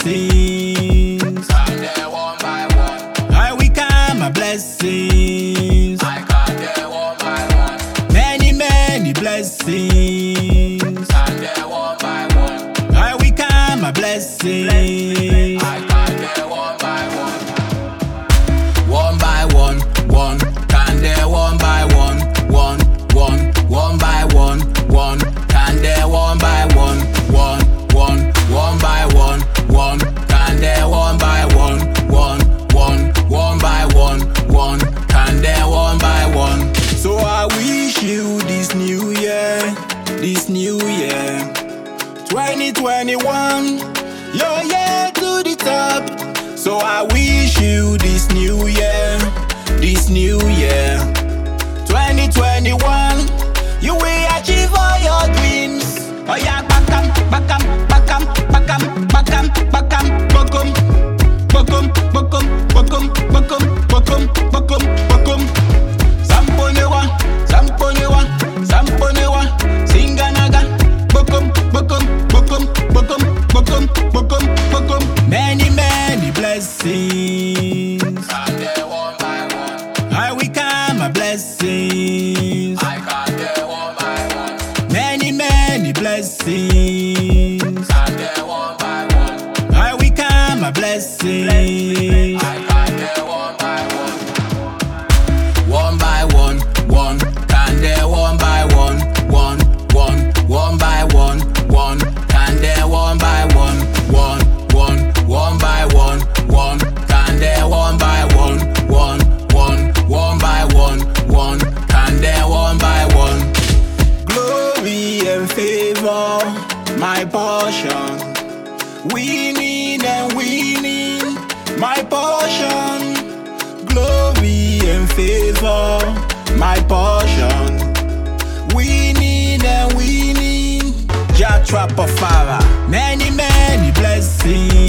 blessings. Count them one by one. I will count my blessings. I count them one by one. Many, many blessings. Count them one by one. I will count my blessings. I count them one by one. One by one, one. Count them one by one, one, one. One by one, one. Count them one by one, one, one. One by one, one. Count them one by one, one, one. One by one, one. Count them one by one. So I wish you this new year, 2021, your year to the top. So I wish you this new year, 2021, you will achieve all your dreams. Oh yeah, bakam, bakam, bakam, bakam, bakam, bakam, bakum, bakum, bakum, bakum, bakum, bakum, bakum, bakum. Samponewa, samponewa, samponewa, singanaga, bakum, bakum, bakum, bakum, bakum, bakum, bakum. Many, many blessings. Count them one by one. I will count my blessings. I count them one by one. Many, many blessings. Count them one by one. I will count my blessings. I count them one by one. One by one, one. Count them one by one, one, one. One by one, one. Count them one by one, one, one. One by one, one. Count them one by one, one, one. One by one, one. Count them one by one. Glory and favor, my portion. Winning and winning, my portion. Glory and favor, my portion. Winning and winning, Jah Trapper Father. Many, many blessings.